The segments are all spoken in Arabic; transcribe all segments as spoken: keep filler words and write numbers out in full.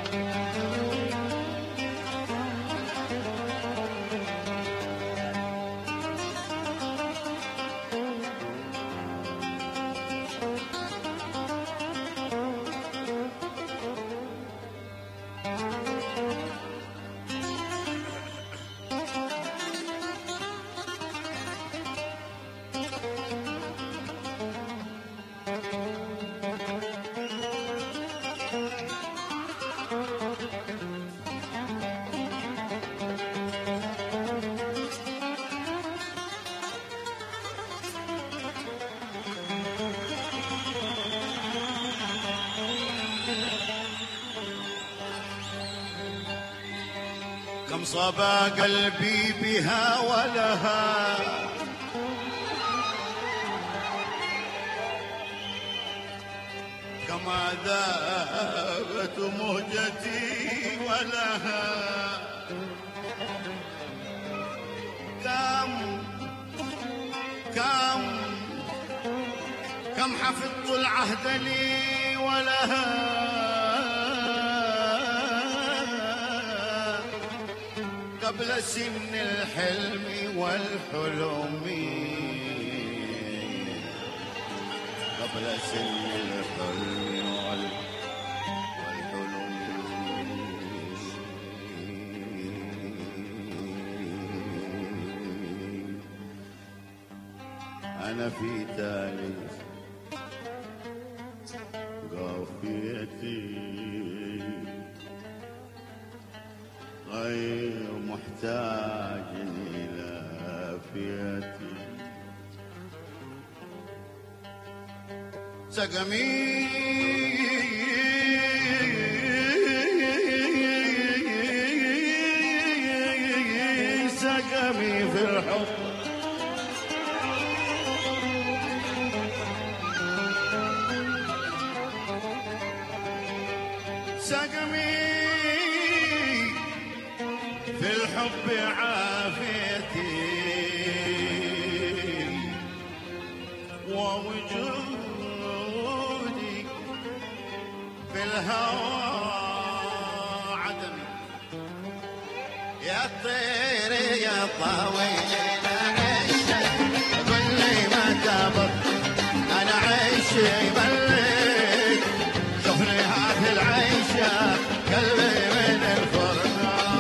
كم صبا قلبي بها ولها، كما ذابت مهجتي ولها، كم كم كم حفظت العهد لي ولها، قبل سن الحلم والحلم، قبل سن الحلم والحلم. أنا في تالي قافيتي غير محتاج إلى عافيتي، سقمي سقمي في الحب، سقمي في الحب عافيتي، ووجودي في الهوى عدمي. يا طير يا طاويل عيشك، قل لي ما تابط انا عيشي بلك، شوفني هذه العيشه قلبي من الفرق.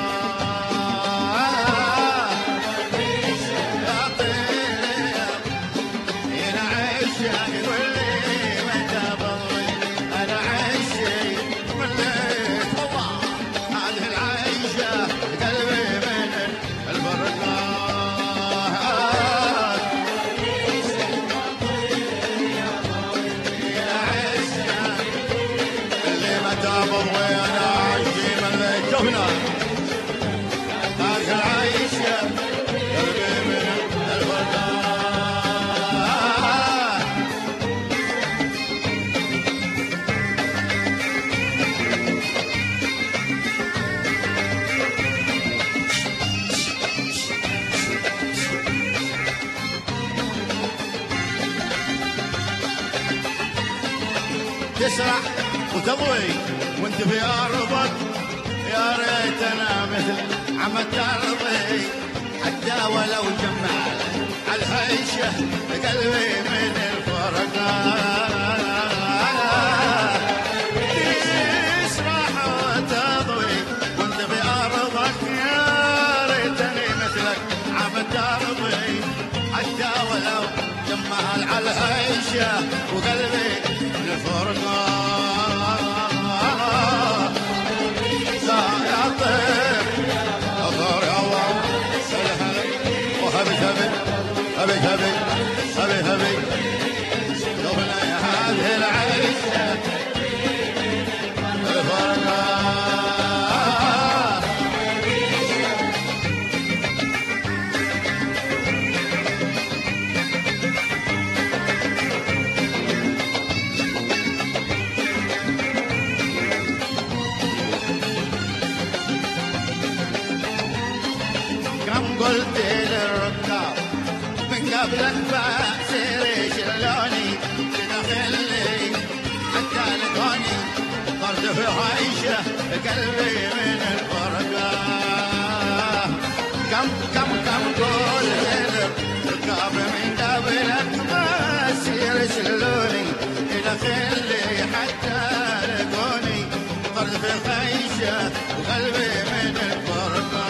تسرح وتضوي وانت في ارضك، يا ريت انا مثل عم ترضي، حتى ولو جمال على الهيشه قلبي من الفرقان. تسرح وتضوي وانت في ارضك، يا ريتني مثلك عم ترضي، حتى ولو جمال على الهيشه وقلبي الفرقان. يا طيب اغار يا الله وهبي هبي هبي هبي هبي هبي قبل هذه العيشه الفرقان. قلت للركاب من قبلك بأسير شلوني تدخلي، حتى لقوني طرد في عيشه قلبي من الفرقة كم كم كم كل زلم ركاب من قبلك بس يرسلوني إلى خلي حتى لقوني طرد في خيشة وقلبي من الفرقة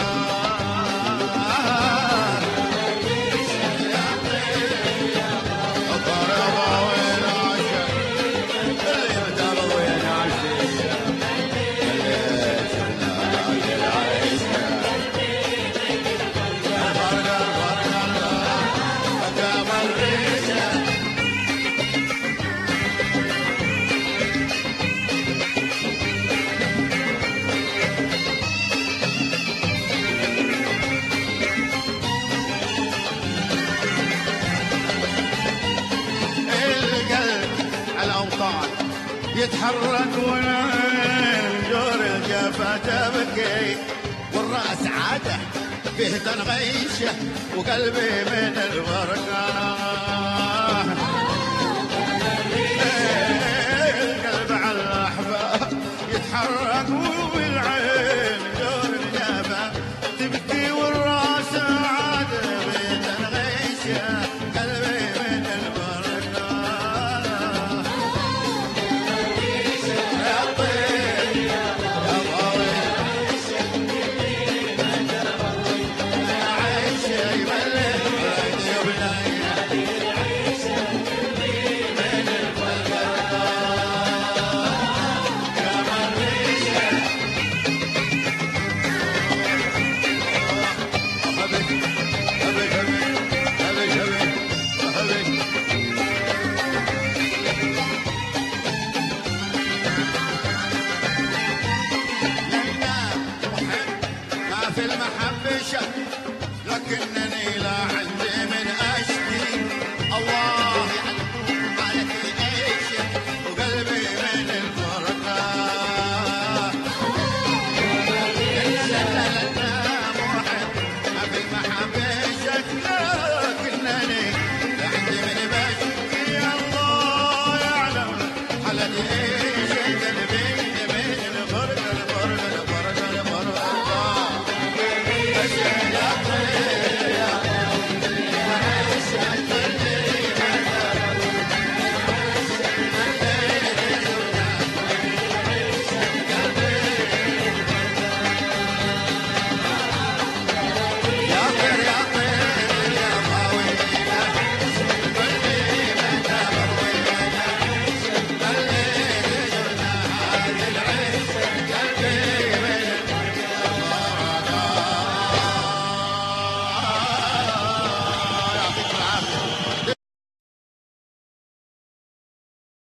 يتحرك ونجور الجفا تبكي والراس عاده فيه تنغيشه وقلبي من الورقه القلب على الاحباب يتحرك وبالعين جور الجفا تبكي والراس عاده فيه تنغيشه قلبي من الورقه في المحبة شك لكنني لا عندي من أشكي الله يعلم حالتي إيش وقلبي من الفرقة لا لا لا لا محب ما في المحبة شك لكنني لا عندي من بشكي الله يعلم حالتي إيش